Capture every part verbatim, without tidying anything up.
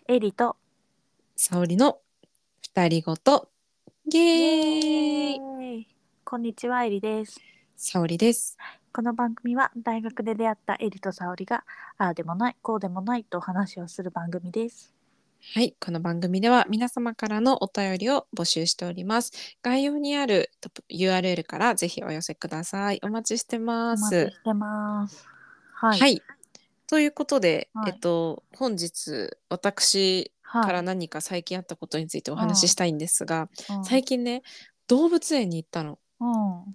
エリと沙織の二人ごとゲイエーイ。 ーイ。こんにちは、エリです。 沙織です。 この番組は大学で出会ったエリと沙織がああでもないこうでもないと話をする番組です。 はい、この番組では皆様からのお便りを募集しております。概要にある ユーアールエル からぜひお寄せください。お待ちしておます。 待ちしてます。はい。 はい、ということで、えはい。 っと本日私かはい。 ら何か最近あったことについておうん。 話ししたいんですが、 うん。 最近ね、動物園に行ったの。 うん。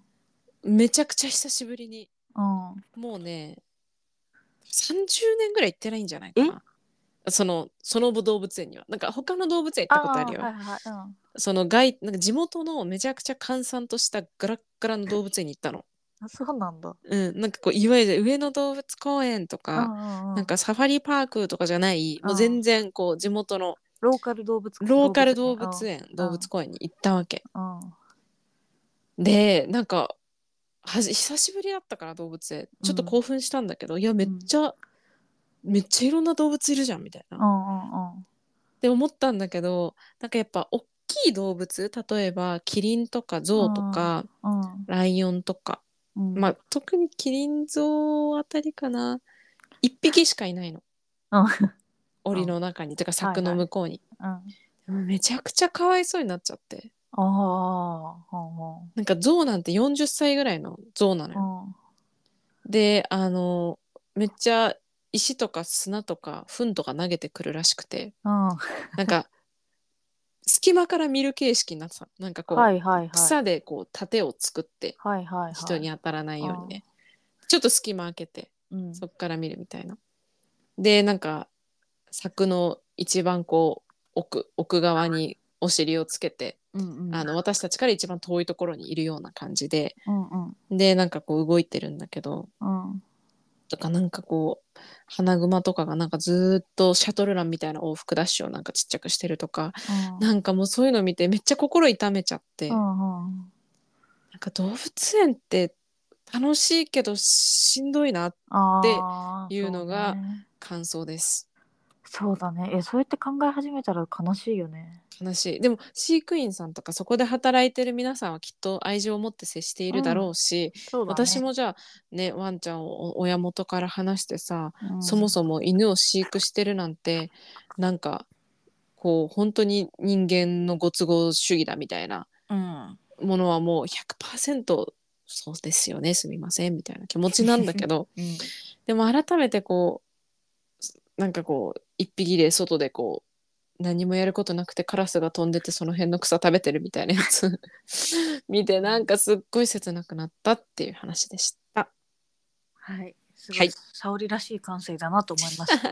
めちゃくちゃ久しぶりに。 うん。 もうね、さんじゅうねんぐらい行ってないんじゃないかえな。その、その動物園には。なんか他の動物園行ったことあるああー、はよ。 いはいはい。うん。 その外、なんか地元のめちゃくちゃ閑散としたガラッガラの動物園に行ったの。 あ、そうなんだ。 うん、なんかこう、いわゆる上野動物公園とうか、なんんうんうん。 かサファリパークとかじゃない、もう全うん。 然こう、地元のローカル動物、 ローカル動物園。うん。 動物園、動物うん。 公園に行ったわけ。 うん。 で、なんか、はじ、久しぶりだったから動物園。ちょっとうん。 興奮したんだけど、いや、めうん。 っちゃ、めっちゃいろんな動物いるじゃん、みたいな。 うんうんうん。 って思ったんだけど、なんかやっぱ大きい動物、例えばキリンとかゾウとかうん。 ライオンとか、 うん。 まあ特にキリンゾウあたりかな。一匹しかいないの。 うん。 檻うん。 の中に、てか柵のはいはい。 向こうに。 うん。 でもめちゃくちゃかわいそうになっちゃって。 ああ、ほんほん。 なんかゾウなんてよんじゅっさいぐらいのゾウなのよ。 うん。 で、あの、めっちゃ石とか砂とか糞とか投げてくるらしくて、 うん。 なんか隙間から見る形式になってた。なんかこはいう、 はいはい。 草でこう盾を作ってはいはい人はい。 に当たらないようにね。 うちょっと隙間開けて、 ん。うん。 そっから見るみたいな。で、なんか、柵の一番こう、奥、奥側にお尻をつけて、 うんうん。 あの、私たちから一番遠いところにいるような感じで、 うんうん。 で、なんかこう動いてるんだけど、 うん。 とかなんかこう、花熊とかがなんかずーっとシャトルランみたいな往復ダッシュをなんかちっちゃくしてるとか、 うん。 なんかもうそういうの見てめっちゃ心痛めちゃっうて、 んうん。 なんか動物園って楽しいけどしんどいなってああ、 いうそうのがね。 感想です。 そうだね。え、そうやって考え始めたら悲しいよね。 悲しい。でも飼育員さんとかそこで働いてる皆さんはきっと愛情を持って接しているだろうん。 うし、 そうだね。 私もじゃあね、ワンちゃんを親元から話してさ、 うん。 そもそも犬を飼育してるなんて、なんかこう本当に人間のご都合主義だみたいなうん。 ものはもうひゃくパーセントそうですよね、すみませんみたいな気持ちなんだけど、 うん。 でも改めてこう、なんかこう、一匹で外でこう、何もやることなくてカラスが飛んでてその辺の草食べてるみたいなやつ見てなんかすっごい切なくなったっていう話でした。 はい。すごい、 はい。 沙織らしい感性だなと思いました。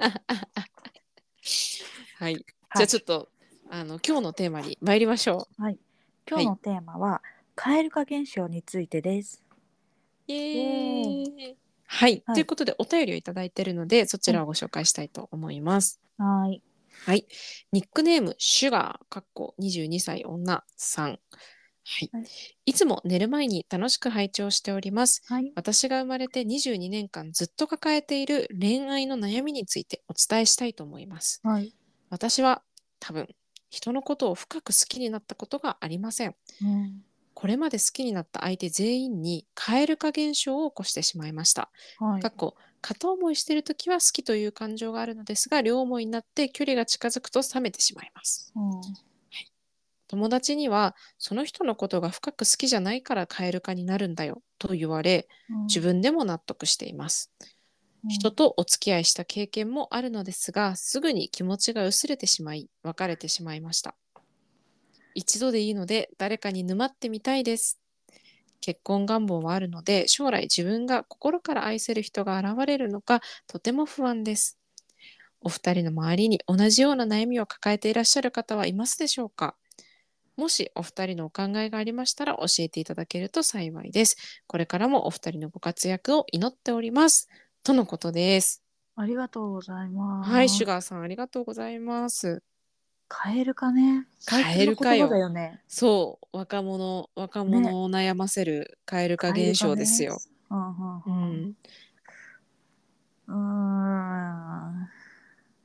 はい。じはい。 ゃあちょっと、あの、今日のテーマに参りましょう。 はい。今はい。 日のテーマは、蛙化現象についてです。 イイエーイ。 エーイ。はい。 はい。 ということで、お便りをいただいているので、そちはい。 らをご紹介したいと思います。 はい。 はい。ニックネーム、シュガー、かっこにじゅうにさい女さん。はい。 はい。 いつも寝る前に楽しく拝聴しております。 はい。 私が生まれてにじゅうにねんかんずっと抱えている恋愛の悩みについてお伝えしたいと思います。 はい。 私は多分、人のことを深く好きになったことがありません。 うん。 これまで好きになった相手全員に蛙化現象を起こしてしまいました。 はい。 かっこ片思いしているときは好きという感情があるのですが、両思いになって距離が近づくと冷めてしまいます。 うん。 友達には、その人のことが深く好きじゃないから蛙化になるんだよと言われ、 うん。 自分でも納得しています。 うん。 人とお付き合いした経験もあるのですが、すぐに気持ちが薄れてしまい、別れてしまいました。一度でいいので、誰かに沼ってみたいです。結婚願望はあるので、将来自分が心から愛せる人が現れるのか、とても不安です。お二人の周りに同じような悩みを抱えていらっしゃる方はいますでしょうか？もしお二人のお考えがありましたら教えていただけると幸いです。これからもお二人のご活躍を祈っております。とのことです。 ありがとうございはい、シュます。 ガーさんありがとうございます。 カエルかね。最カエ近の言葉だルかよ。 よね。 そう、若者、若ね。 者を悩ませるカエル化カエル現かね。 象ですよ。 うんうんうん。 うん。 うーん。え、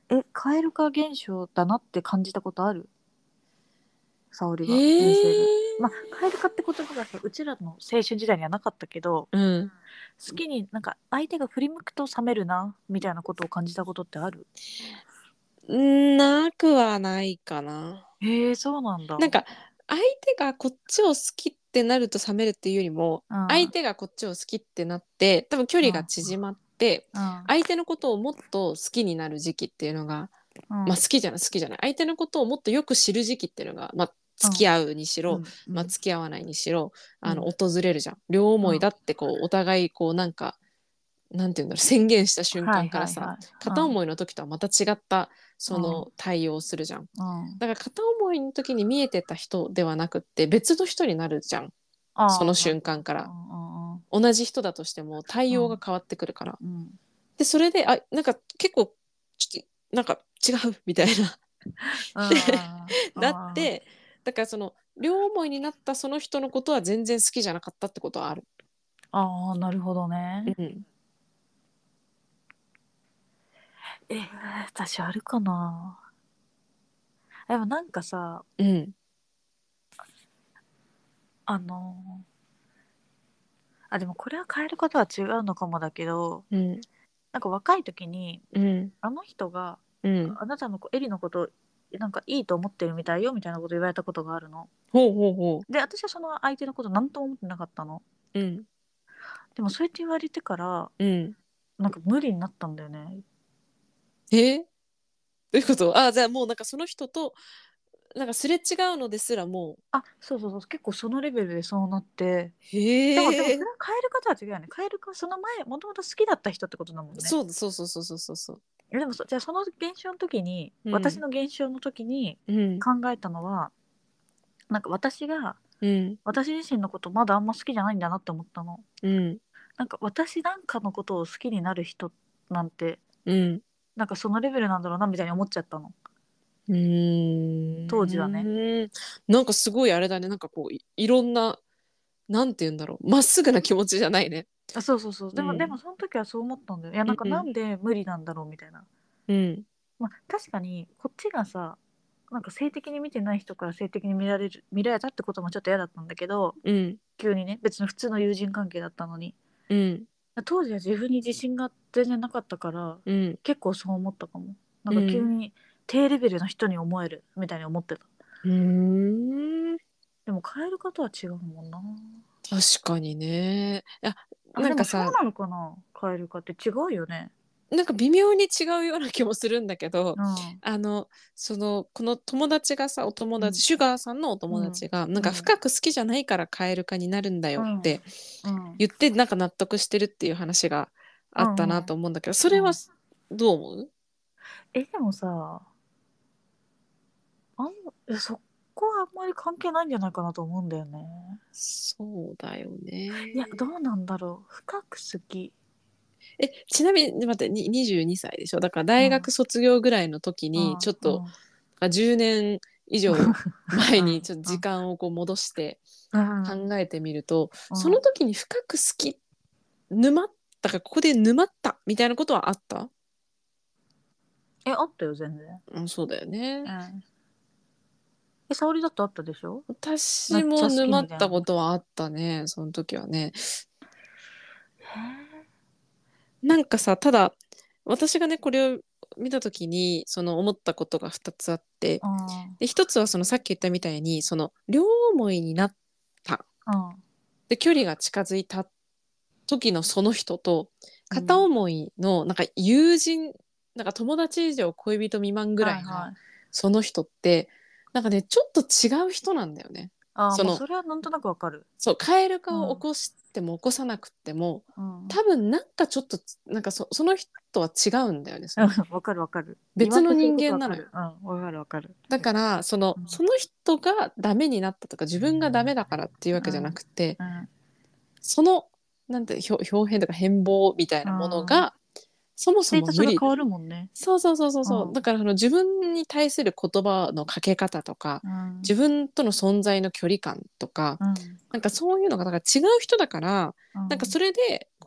蛙化現象だなって感じたことある？沙織はへ人生で。 え。 まあ蛙化って言葉がさうちらの青春時代にはなかったけど、 うん。 好きになんか相手が振り向くと冷めるなみたいなことを感じたことってある？ んなくはないかな。 へえ、そうなんだ。 なんか相手がこっちを好きってなると冷めるっていうよりも、 うん相手がこっちを好きってなって多分距離が縮まって、 うん相手のことをもっと好きになる時期っていうのが、 うんまあ好きじゃない好きじゃない相手のことをもっとよく知る時期っていうのが、まあ付き合うにしろ、 うんまあ、付き合わないにしろ、あのうん訪れるじゃん。両思いだってこうお互いこうなんかなんていうんだろう宣言した瞬はい間からさ、 はいはい。 片思いの時とはまた違ったそうんの対応をするじゃん。 うんだから片思いの時に見えてた人ではなくって別の人になるじゃん。そああ、なるの瞬間かほど。 ら。 うんうん同じ人だとしても対応が変わってくるから。 うん。 で、それで、あ、なんか結構、ちょっと、なんか違うみたいなああ、 なっああ、 て、だからその、両思いになったその人のことは全然好きじゃなかったってことはある。 ああ、なるほどね。 うん。 えー、私あるかな。でもなんかさ、 うん。 あのあ、でもこれは変えることは違うのかもだけど、 うん。 なんか若い時に、 うん。 あの人がうん。 あなたの子エリのことなんかいいと思ってるみたいよみたいなこと言われたことがあるの。 ほうほうほで、私はその相手のこと何とも思ってなかったの。 う。うん。 でもそうやって言われてからうん。 なんか無理になったんだよね。 えー、どういうことあ、じゃあもうなんかその人と、なんかすれ違うのですらもあ、そうそうそう、結構そのレベルでそうなって。 う、 でもでもへえ。 それは変える方は違うよね。変えるかその前もともと好きだった人ってことだもんね。 そうそうそうそうそうそうそう。 えでもそじゃあその現象の時に、 うん。 私の現象の時にうん。 考えたのは、なんか私がうん。 私自身のことまだあんま好きじゃないんだなって思ったの。 うん。 なんか私なんかのことを好きになる人なんてうん。 なんかそのレベルなんだろうなみたいに思っちゃったの。 う当時はね。 ーん。なんかすごいあれだね。なんかこうい、いろんな、なんて言うんだろう。まっすぐな気持ちじゃないね。 あ、そうそうそう。でもでうん。 もその時はそう思ったんだよ。いやなんかうん。 なんで無理なんだろうみたいな。 うん。 まあ確かにこっちがさなんか性的に見てない人から性的に見られる見られたってこともちょっと嫌だったんだけど、 うん。 急にね別に普通の友人関係だったのに、 うん。 当時は自分に自信が全然なかったからうん。 結構そう思ったかも。なんか急うん。 に低レベルの人に思えるみたいに思ってた。 うーん。 でも変えることは違うもんな。 確かにね。いや、 あでもそうなんかさ、 なのかな、変えるかって違うよね。 なんか微妙に違うような気もするんだけど、 うんあの、その、この友達がさ、お友達、 うんシュガーさんのおうん友達が、なんかうん深く好きじゃないからカエル化になるんだうんよってうん言って、なんか納得してるっていう話があったなうんうんと思うんだけど、それはうん。 どう思う？ えでもさあんえそこはあんまり関係ないんじゃないかなと思うんだよね。 そうだよいやどね。 うなんだろう、深く好き。 え、ちなみに、待って、ににじゅうにさいでしょ？だからうんうん大学卒業ぐらいの時に、ちょっと、 うんじゅうねん以上前にちょっと時うん間をこう戻してうん考えてみると、そのうん。 時に深く好き、沼ったか、ここで沼ったみたいなことはあった？ えあったよ全然。 うん、そうだよね。 うんえ沙織だってあったでしょ？め私っちゃ好きも沼っみたいな。 たことはあったね、その時はね。 へえ。 なんかさ、ただ、私がね、これを見た時に、その思ったことがふたつあって、 うんうんで、一つはそのさっき言ったみたいに、その両思いになった。で、距離が近づいた時のその人と、片うん思いの、なんか友人、なんか友達以上恋人未満ぐらいのはいはい。 その人って、なんかね、ちょっと違う人なんだよね。 ああまあその、 それはなんとなくわかる。 そう、カエル化を起うんこしても起こさなくっても、 うん多分なんかちょっと、なんかそその人とは違うんだよね。そのわかるわかる。言わん別の人とすること間なのよ。 わかる。うんわかるわかる。 だから、その、 うんその人がダメになったとか、自分がダメだからっていうわけじゃなくて、 うんその、なんて、表表変とか変貌みたいなものうんが、そもステーそも無理。 タスが変わるもんね。 そうそうそうそうそう。 うんだからその自分に対する言葉のかけ方とか、 うん自分との存在の距離感とか、 うんなんかそういうのが、だから違う人だから、なんかうんそれで、こう、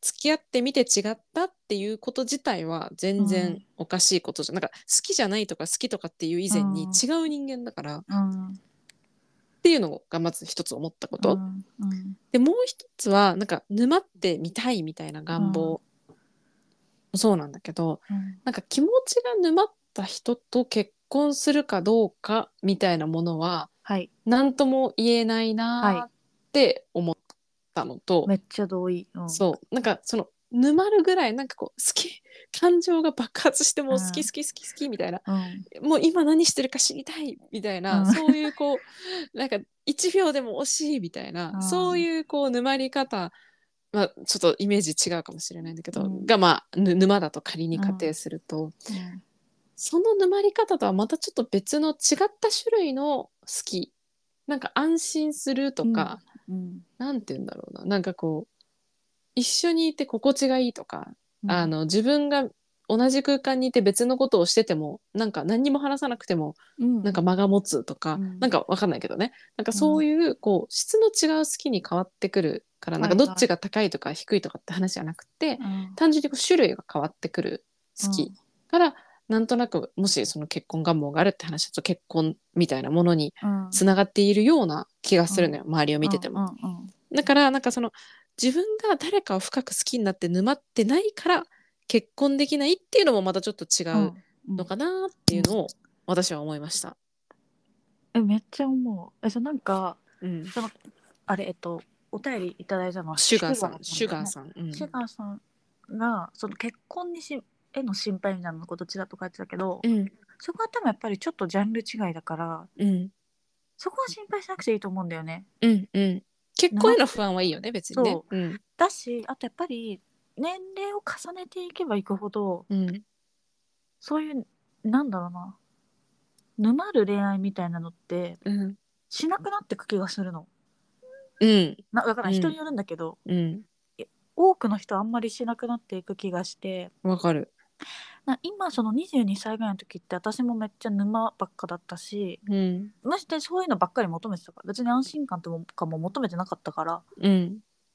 付き合ってみて違ったっていうこと自体は全然うんおかしいことじゃ、なんか好きじゃないとか好きとかっていう以前にうん違う人間だからっうんていうのがまず一つ思ったこうとんうんで、もう一つはなんか沼ってみたいみたいなうん願望もそうなんだけど、 うんなんか気持ちが沼った人と結婚するかどうかみたいなものははい何とも言えないはいなって思ったのと、 めっちゃ同意。うんそうなんかその沼るぐらいなんかこう好き感情が爆発してもう好きうん好き好き好きみたいな、 うんもう今何してるか知りたいみたいな、 うんそういうこうなんかいちびょうでも惜しいみたいな、そううんいうこう沼り方、まあ、ちょっとイメージ違うかもしれないんだけど、 うんがまあぬ沼だと仮に仮定うんすると、 うんその沼り方とはまたちょっと別の違った種類の好き、なんか安心するとうんか、 うんなんて言うんだろうな、なんかこう一緒にいて心地がいいとか、あうんの自分が同じ空間にいて別のことをしててもなんか何にも話さなくてもなんか間が持つとか、 うんなんかわかんないけどね、なんかうんそういうこう質の違う好きに変わってくるから、なんかどっはいはいちが高いとか低いとかって話じゃなくて、 うん単純にこう種類が変わってくる好きうんからなんとなく、もしその結婚願望があるって話だと結婚みたいなものにうんつながっているような気がうんするのよ、周りを見てても。 うんうんだからなんかその自分が誰かを深く好きになって沼ってないから結婚できないっていうのもまたちょっと違ううんうんのかなっていうのを私は思いました。 えめっちゃ思う。えそなんかうん、 そのあれえっとお便りいただいたのはシュガーさん、シュだよね。 ガーさん、うん、 シュガーさんがその結婚にしへの心配みたいなことちらっと書いてたけど、 うん、 そこは多分やっぱりちょっとジャンル違いだからうん、 そこは心配しなくていいと思うんだよね。 うん、うん。結婚沼っへの不安はいいよね、別にね。 そううん、 だし、あとやっぱり年齢を重ねていけばいくほどうん、 そういうなんだろうな沼る恋愛みたいなのってうん、 しなくなってく気がするの。 うん、 なだからうん、 人によるんだけど、 うん、 多くの人はあんまりしなくなっていく気がして、 わかる。 な今そのにじゅうにさいぐらいの時って私もめっちゃ沼ばっかだったし、 うん、 マジでそういうのばっかり求めてたから、別に安心感とかも求めてなかったから、 うん、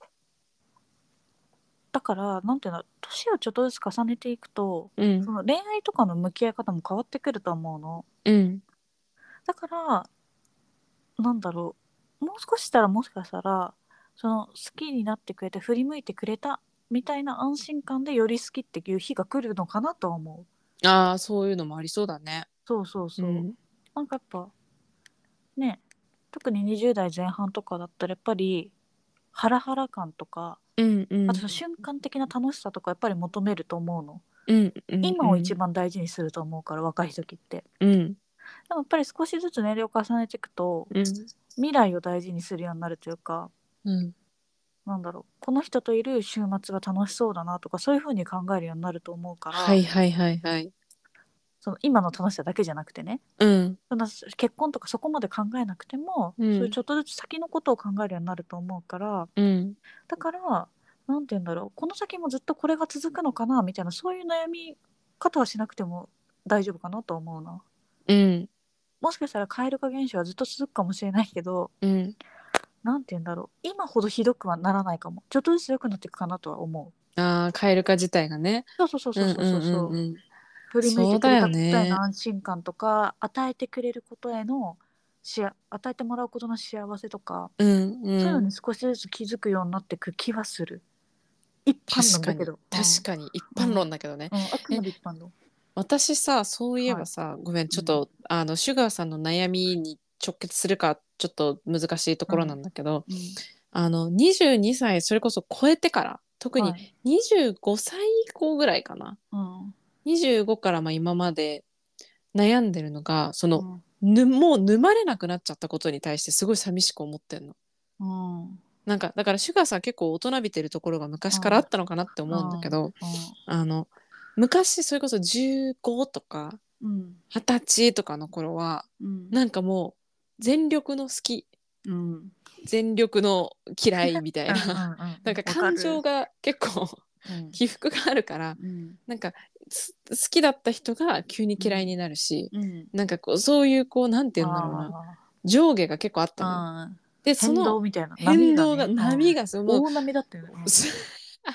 だからなんていうの、年をちょっとずつ重ねていくとうん、 その恋愛とかの向き合い方も変わってくると思うの。 うん、 だからなんだろう、もう少ししたらもしかしたらその好きになってくれて振り向いてくれたみたいな安心感でより好きっていう日が来るのかなとは思う。 ああ、そういうのもありそうだね。 そうそうそう、 うん、 なんかやっぱね、特ににじゅう代前半とかだったらやっぱりハラハラ感とか、 うん、うん、 あとその瞬間的な楽しさとかやっぱり求めると思うの。 うん、うん、 今を一番大事にすると思うから若い時って。 うん、 でもやっぱり少しずつ年齢を重ねていくとうん、 未来を大事にするようになるというか、 うん、 なんだろう、この人といる週末が楽しそうだなとかそういう風に考えるようになると思うから、 はいはいはいはい。 その今の楽しさだけじゃなくてね、 うん、 そんな結婚とかそこまで考えなくても、 うん、 そういうちょっとずつ先のことを考えるようになると思うから、 うん、 だからなんて言うんだろう、この先もずっとこれが続くのかなみたいなそういう悩み方はしなくても大丈夫かなと思うな。 うん、 もしかしたら蛙化現象はずっと続くかもしれないけど、 うん。 なんて言うんだろう、今ほどひどくはならないかも、ちょっとずつ良くなっていくかなとは思う。 ああ、蛙化自体がね。 そうそうそううん、 そうそううん、うん、 そう、 うん。 振り向いてくれそうだよたことへのね。 安心感とか与えてくれることへのしあ与えてもらうことの幸せとか、 うん、 そういうのにうん。 少しずつ気づくようになっていく気はする。一般確かに、 論だけど、 確かに、一般うんうん論だけどね。 うん、あくえ、 まで一般論。 私さ、そういえはい。 ばさ、ごめん、ちょっうんと、あの、シュガーさんの悩みに直結するか、ちょっと難しいところなんだけど、 うんあの、にじゅうにさい、それこそ超えてから、特にはい。 にじゅうごさい以降ぐらいかな。 うんにじゅうごからまあ今まで悩んでるのが、その、 うんぬ、もう沼れなくなっちゃったことに対してすごい寂しく思ってんの。 うんうんなんか、だからシュガーさん結構大人びてるところが昔からあったのかなって思うんだけど、あの、昔それこそじゅうごとかうんはたちとかの頃は、 うんなんかもう全力の好き、 うんうん全力の嫌いみたいな、 うんうんうんなんかわかる。 感情が結構うん起伏があるから、 うんなんかす好きだった人が急にうん嫌いになるし、 うんなんかこうそういうこうなんて言うんだろうな、 あ上下が結構あったのよ。 あ、 でそ変動のみたいな波変動ががね、うん、 波がその大波だったよね。 す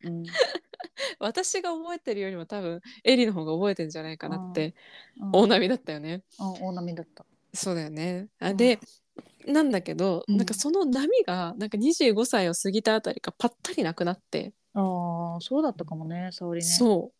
うん。 私が覚えてるよりも多分エリの方が覚えてるんじゃないかうん。 なって。 うん。 大波だったよね。 うん、大波だった。 そうだよね。あ、 うん。 で、なんだけど、 うん。 なんかその波がなんかにじゅうごさいを過ぎたあたりかパッタリなくなって、 ああ、そうだったかもね、沙織ね。 そう。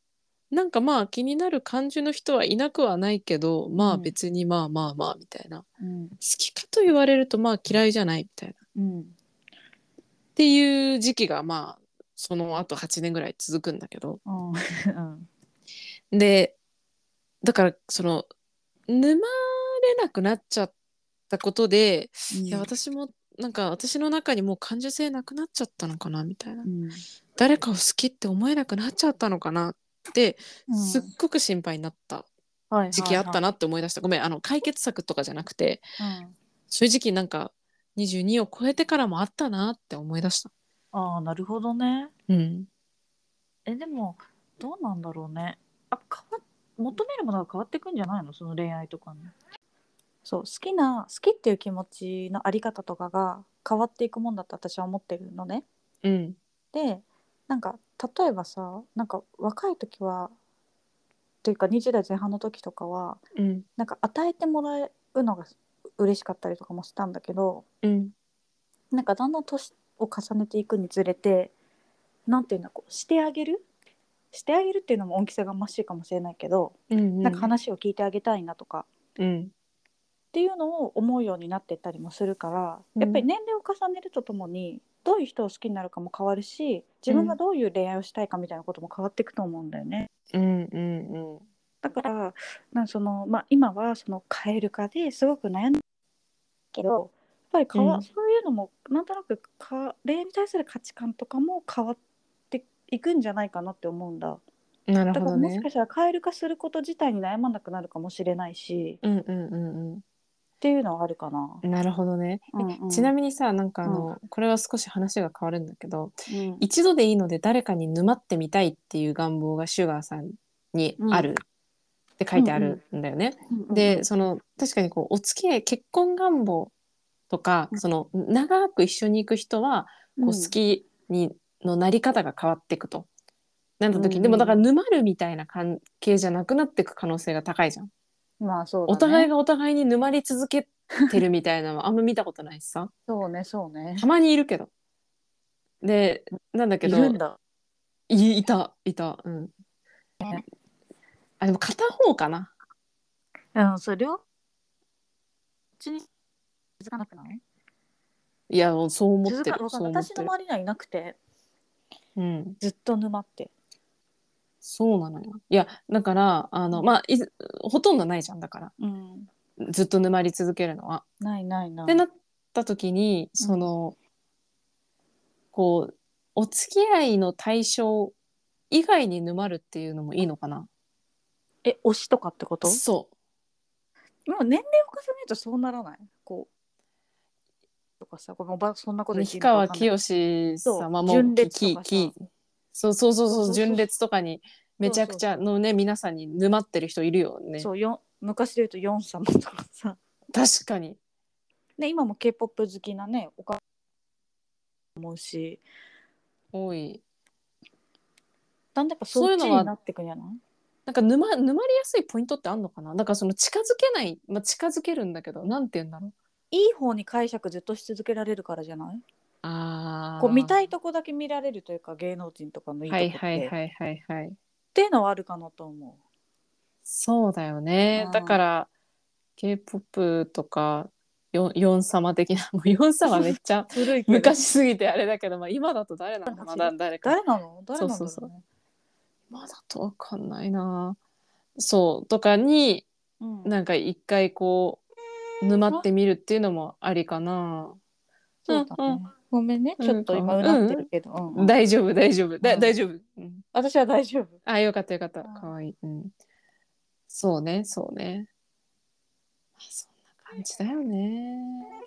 なんかまあ気になる感じの人はいなくはないけど、まあうん。 別にまあまあまあみたいな。好うん。 きかと言われるとまあ嫌いじゃないみたいな。っうん。 ていう時期がまあその後はちねんぐらい続くんだけど。 うん。うん。 で、だからその沼れなくなっちゃったことで、いやうん。 私もなんか私の中にもう感受性なくなっちゃったのかなみたいな。 うん。 誰かを好きって思えなくなっちゃったのかなってうん。 すっごく心配になったはい時期はいはい。 あったなって思い出した。ごめん、あの解決策とかじゃなくて、 うん。 そういう時期なんかにじゅうにを超えてからもあったなって思い出した。 ああ、なるほどね。 うん。 え、でも、どうなんだろうね。あ、変わっ、求めるものが変わってくんじゃないの、その恋愛とかに。そう、好きな、好きっていう気持ちのあり方とかが変わっていくもんだって私は思ってるのね。 うん。 で、なんか、例えばさ、なんか若い時は、というかにじゅう代前半の時とかは、 うん。 なんか与えてもらうのが嬉しかったりとかもしたんだけど、 うん。 なんかだんだん年を重ねていくにつれて、なんていうんだ、こうしてあげるしてあげるっていうのも恩着せがましいかもしれないけど、 うん。うなんかん。 話を聞いてあげたいなとかうん。 っていうのを思うようになってったりもするから、やっぱりうん。 年齢を重ねるとともにどういう人を好きになるかも変わるし、自分がうん。 どういう恋愛をしたいかみたいなことも変わっていくと思うんだよね。 うん。うん。 だからなんかその、まあ、今はその蛙化ですごく悩んでるけど、やっぱり変わうん。 そういうのもなんとなくか恋愛に対する価値観とかも変わっていくんじゃないかなって思うんだ。 なるだからもしほどね。 かしたら蛙化すること自体に悩まなくなるかもしれないしうん。うん。うん。うん。 っていうのはあるかな。 なるほどね。え、 うんうんちなみにさ、なんかあうんの、これは少し話が変わるんだけど、 うん一度でいいので誰かに沼ってみたいっていう願望がシュガーさんにうんあるって書いてあるうんうんんだよね。 うんうんうで、 んその、確かにこう、お付き合い、結婚願望とか、その、長く一緒に行く人は、こう、好うんきに、のなり方が変わっていくと。なった時に、でもだからうん沼るみたいな関係じゃなくなっていく可能性が高いじゃん。 まあそうおだね。 互いがお互いに沼り続けてるみたいなのはあんま見たことないしさ。 そうねそうね。 たまにいるけど。で、なんだけど、 いるんだ。 い、いた、いた。うん。 ね、 あ、でも片方かな。 うんそれ両ちに続かなくない？ いや、そう思ってる。 続かわかんない、 そう思ってる。 私の周りにはいなくてうん。 ずっと沼って。 そうなのよ。いや、だから、あの、まあ、いずほとんどないじゃん。だから、 うん。 ずっと沼り続けるのは。 ないないない。 ってなった時に、 うん。 その、こう、お付き合いの対象以外に沼るっていうのもいいのかな。 え、推しとかってこと？ そもう年齢を重ねるとそうならない？こうとかさ、このおばそんなことう。 言っていい氷のかわかんない。 川きよしそう様も、き、 純烈とき、 かさ。 き、そうそうそうそう、 そうそうそう純烈とかにめそうちゃくそうそう。 ちゃのね、皆さんに沼ってる人いるよね。 そうよ昔で言うとヨン様とかさ。 確かに。 で今も K-ポップ 好きなねお母さんも思うし、 多い。 だんだんやっぱそそういうのは、 っちになってくんじゃない？ なんか沼、沼りやすいポイントってあんのかな。だからその近づけない、まあ、近づけるんだけど、なんて言うんだろう。 いい方に解釈ずっとし続けられるからじゃない？こう見たいああ、 とこだけ見られるというか、芸能人とかのいいはいとこってっはいはいはいはい。 ていうのはあるかなと思そうだよう。うね。だかん、 ら、K-ポップ とか、ヨン、ヨン様的な、もうヨン様めっちゃ古いけど昔すぎてあれだけど、まあ今だと誰なのまだ誰か。 誰なの誰そうそうそう。 なんだろうね。 今だとわかんないな。そう、とかに、 うん。 なんか一回こう、沼っあ、 てみるっていうのもありかな。うんうん。 そうだね。ごめんね。ちょっうん、かわいい。 と今うなってるけど。うんうん。 うん。 大丈夫、大丈夫。だ、 うん。 大丈夫。うん。 私は大丈夫。 あ、よかったよかった。かあ、 わいい。うん。そうね、そうね。あ、そんな感じだよね。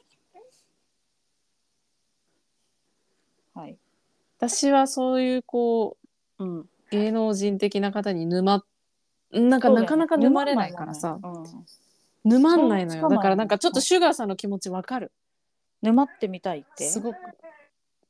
はい。 私はそういうこうん。 う、芸能人的な方に沼、なんかそうだよね。 なかなか沼れな沼んないもんね。 いからさ、 うん。 沼ん想像つないのよ。だかないもん。 からなんかちょっとうん、 シュガーさんの気持ちわかる。 沼ってみたいって。 すごく。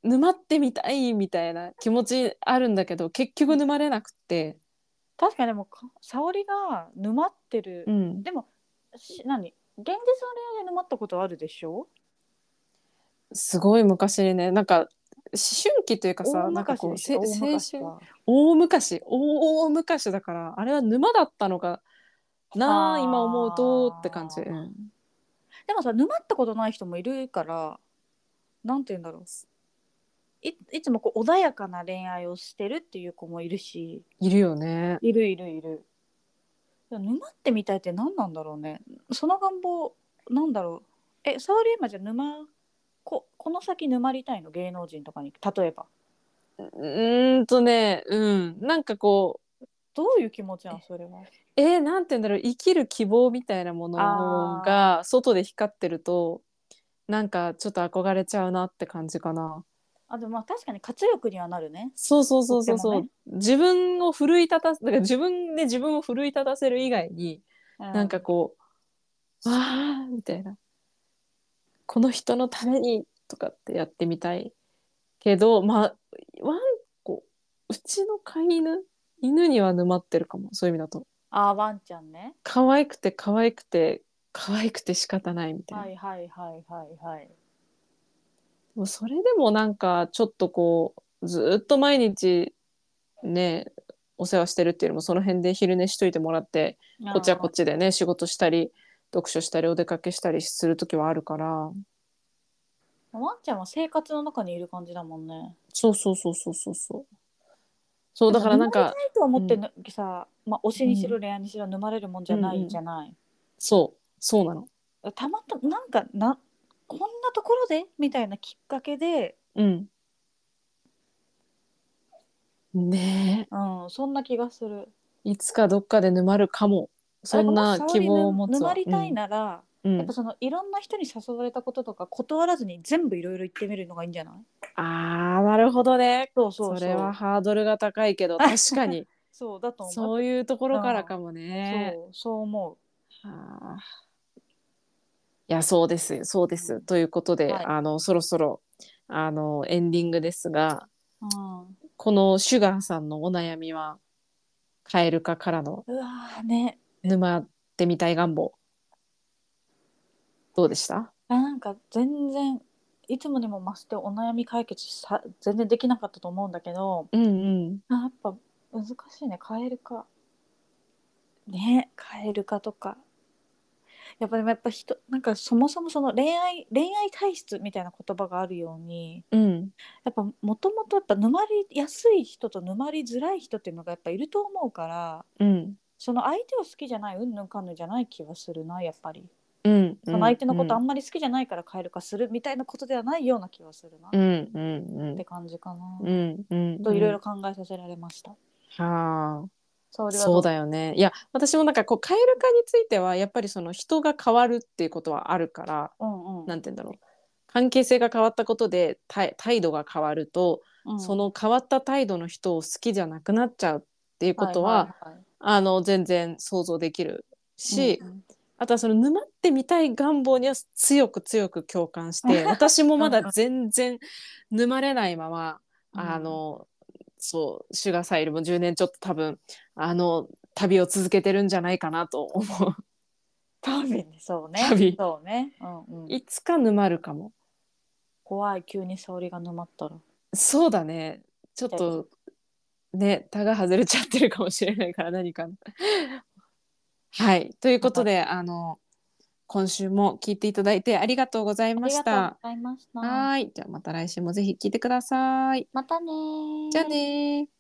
沼ってみたいみたいな気持ちあるんだけど結局沼れなくって、 確かにでもか沙織が沼ってる。 うん、 でもし何現実の恋愛で沼ったことあるでしょ？ すごい昔にね、なんか思春期というか大さ、なんかこうせ昔でしょ？大青春、 昔か。 大昔大昔だから、あれは沼だったのかなあ、今思うとって感じ。うあん、 ーでもさ、沼ったことない人もいるから、なんて言うんだろう、い、いつもこう穏やかな恋愛をしてるっていう子もいるし。 いるよね。 いるいるいる。沼ってみたいって何なんだろうね。その願望、なんだろう。え、沙織今じゃ沼、こ、この先沼りたいの？芸能人とかに、例えば。 うーんとね、うん、なんかこどういう気持ちなのそれは？ う、えー、なんて言うんだろう、生きる希望みたいなものあが外で光ってると、なんかちょっと憧れちゃうなって感じかな。 ーあ、でもまあ確かに活力にはなるね。 そうそうとっそうてもね。 そうそう。自分を奮い立たす、だから自分で自分を奮い立たせる以外に、なんかうん。 こう、わーみたいな。この人のためにとかってやってみたいけど、まあ、ワンコ、うちの飼い犬、犬には沼ってるかも、そういう意味だと。 あー、ワンちゃんね。 可愛くて可愛くて、可愛くて仕方ないみたいな。 はいはいはいはいはい。 でもそれでもなんか、ちょっとこう、ずーっと毎日ね、お世話してるっていうよりも、その辺で昼寝しといてもらって、こっちはこっあちでね、仕事したり、読書したり、お出かけしたりするときはあるから、 ーワンちゃんは生活の中にいる感じだもんね。 そうそうそうそうそうそう。そう、だでもさ、沼りからなんか、 たいとは思うん、 ってんのさ、まあ、推しうん、 にしろ恋愛にしろ沼れるもんじゃないうんうん。 じゃない。 そう、そうなの。 たまたまなんかな、こんなところでみたいなきっかけで、 うん。ねうん、そんな気がする。 え。いつかどっかで沼るかも。 あだからもしそんな沙織ぬ希望を持つわ。 沼りたいうん。 なら、 うん。 やっぱそのいろんな人に誘われたこととか断らずに全部いろいろ言ってみるのがいいんじゃない？ あー、なるほどね。 そうそうそれはそう。 ハードルが高いけど、確かに、 そうだと思う。やっそういうところからぱ、うん、 かもね。 そう、そう思はあ、いや、そうです。そうでう。うす。 ん、 ということで、 はい。 あの、そろそろ、あの、エンディングですが、 うん、 このシュガーさんのお悩みは、カエル化からのうわーね。 沼ってみたい願望、どうでした？ あなんか全然いつもにも増してお悩み解決さ全然できなかったと思うんだけど、 うんうん。 あやっぱ難しいね。カエル化ね、カエル化とかやっぱでもやっぱ人なんかそもそもその恋愛恋愛体質みたいな言葉があるように、 うん。 やっぱもともとやっぱ沼りやすい人と沼りづらい人っていうのがやっぱいると思うから、 うん。 その相手を好きじゃないうんぬんかんぬんじゃない気はするなやっぱり。 うん。うその相ん。 手のことあうん。 んまり好きじゃないからカエル化するみたいなことではないような気はするなっうん。うん。 て感じかな。 うん。うん。 といろいろうん。 考えさせられました。 はあ。そう沙織はどう？ だよね。いや、私もなんかこう、蛙化については、やっぱりその人が変わるっていうことはあるから、 うんうんなんて言うんだろう。関係性が変わったことで、態態度が変わると、そうんの変わった態度の人を好きじゃなくなっちゃうっていうこはいはいとは、 はい。 あの、全然想像できるし、 うんうんあとはその沼ってみたい願望には強く強く共感して、私もまだ全然沼れないまま、あうんの、そう、シュガーサイルもじゅうねんちょっと多分、あの、旅を続けてるんじゃないかなと思う。 多分ね、そうね。 旅。 そうね。うんうん。 いつか沼るかも。 怖い、急に沙織が沼ったら。 そうだね。ちょっやばい。 と、ね、タが外れちゃってるかもしれないから何か。はい。ということはい。 で、あの、今週も聞いていただいてありがとうございありがとうごました。 ざいました。 はい。じゃあまた来週もぜひ聞いてください。 またねじゃあねー。 ー。